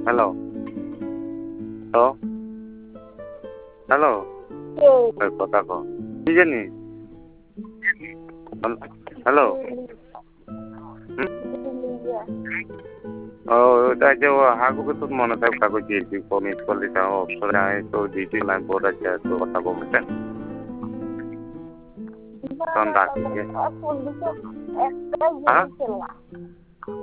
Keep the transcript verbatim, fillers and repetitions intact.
hello hello hello এই কথা কো কি জানি হ্যালো ও ওটা যে ও হাগুকে তো মনে থাকে কাগজ দিয়েছি মিস করলি তা অবসরে আয় তো দিয়েছি লাইন বোর্ড আছে তো কথা বলতেন তখন রাখি হ্যাঁ